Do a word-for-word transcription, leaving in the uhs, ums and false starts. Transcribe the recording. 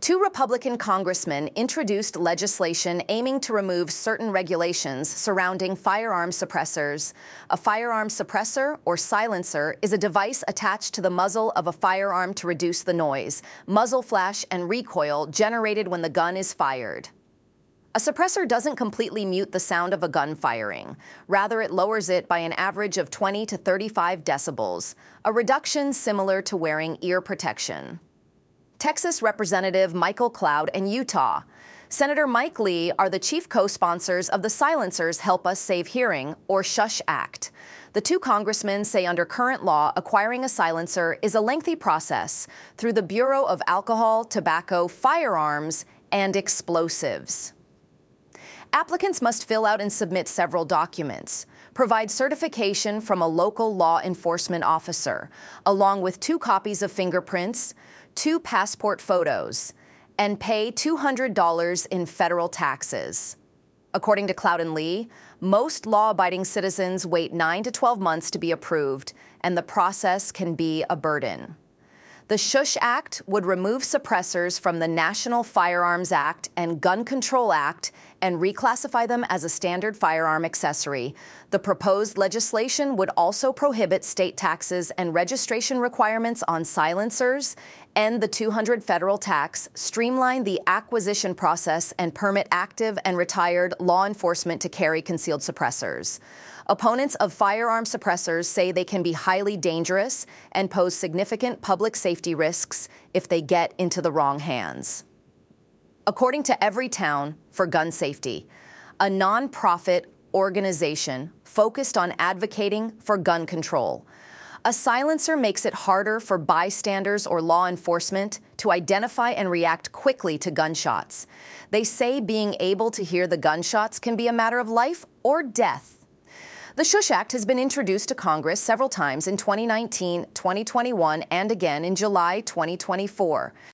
Two Republican congressmen introduced legislation aiming to remove certain regulations surrounding firearm suppressors. A firearm suppressor, or silencer, is a device attached to the muzzle of a firearm to reduce the noise, muzzle flash, and recoil generated when the gun is fired. A suppressor doesn't completely mute the sound of a gun firing. Rather, it lowers it by an average of twenty to thirty-five decibels, a reduction similar to wearing ear protection. Texas Representative Michael Cloud and Utah Senator Mike Lee are the chief co-sponsors of the Silencers Help Us Save Hearing, or SHUSH Act. The two congressmen say under current law, acquiring a silencer is a lengthy process through the Bureau of Alcohol, Tobacco, Firearms, and Explosives. Applicants must fill out and submit several documents, provide certification from a local law enforcement officer, along with two copies of fingerprints, two passport photos, and pay two hundred dollars in federal taxes. According to Cloud and Lee, most law-abiding citizens wait nine to twelve months to be approved, and the process can be a burden. The SHUSH Act would remove suppressors from the National Firearms Act and Gun Control Act and reclassify them as a standard firearm accessory. The proposed legislation would also prohibit state taxes and registration requirements on silencers, end the two hundred federal tax, streamline the acquisition process, and permit active and retired law enforcement to carry concealed suppressors. Opponents of firearm suppressors say they can be highly dangerous and pose significant public safety risks if they get into the wrong hands. According to Everytown for Gun Safety, a nonprofit organization focused on advocating for gun control, a silencer makes it harder for bystanders or law enforcement to identify and react quickly to gunshots. They say being able to hear the gunshots can be a matter of life or death. The SHUSH Act has been introduced to Congress several times in twenty nineteen, twenty twenty-one, and again in July twenty twenty-four.